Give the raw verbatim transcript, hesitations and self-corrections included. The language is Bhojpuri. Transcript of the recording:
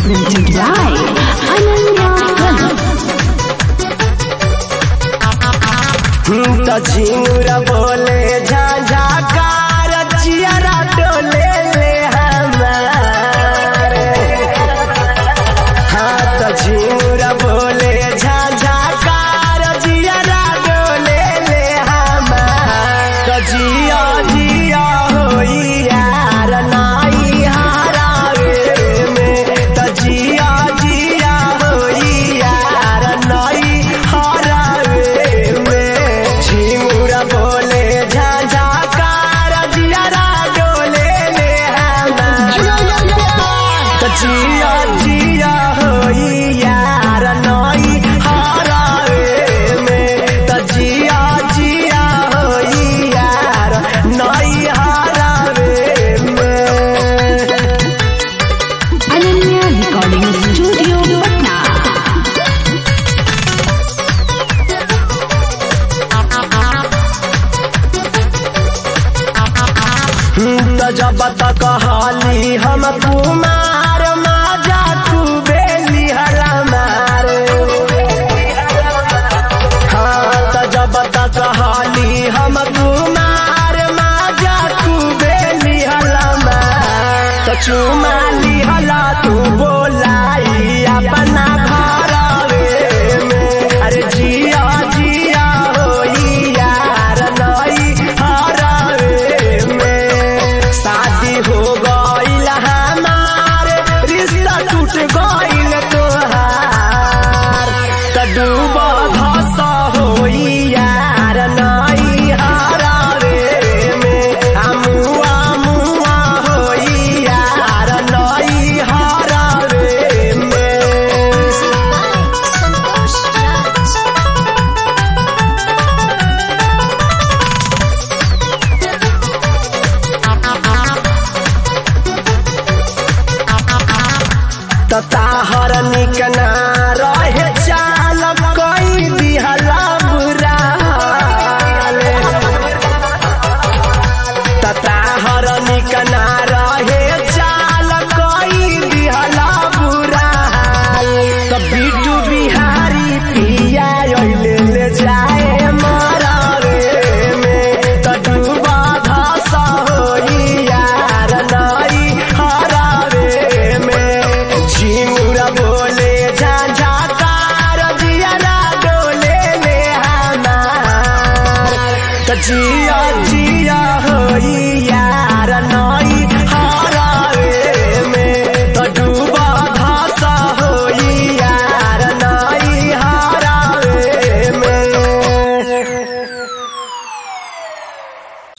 presented by Ananya Films. तो झिंगुरा बोले झांझा कार चियरा डोले ले हमारे। हाँ तो झिंगुरा बोले झांझा कार चियरा डोले ले हमारे। तो जिया जिया होई यार नाई हारावे में। तो जिया जिया होई यार नाई हारावे में। झिंगुरा बोले झांझा कार जियरा डोले ले हमारे। तो जिया जिया होई यार नाई हारावे में। तो जिया जिया होई यार नाई हारावे में। Ananya Recording Studio, Patna. तो जब तक हाली हम कुमार माजा तू बेली हमार। हाँ तो जब तक हाली हम कुमार माजा तू बेली हमार। तो चुमा ली हला तू बोलाई अपना घरवे में। अरे जिया जिया होई यार नई हरावे में। शादी हो गईल हमार रिश्ता टूट गईल तोहार। तो डूब धस होई यार नई हरावे में। अमुआ मुआ होई यार नई हरावे में। तो ताहर निकना रहे चाल कोई दिहला बुरा हाल। तो ताहर निकना रहे चाल कोई दिहला बुरा हाल। तो बिटू बिहारी पिया ले ले जाए मरावे में। तो डूबा धस होई यार नई हरावे में। झिंगुरा बोले झांझा कार जियरा डोले ले हमार। तो जिया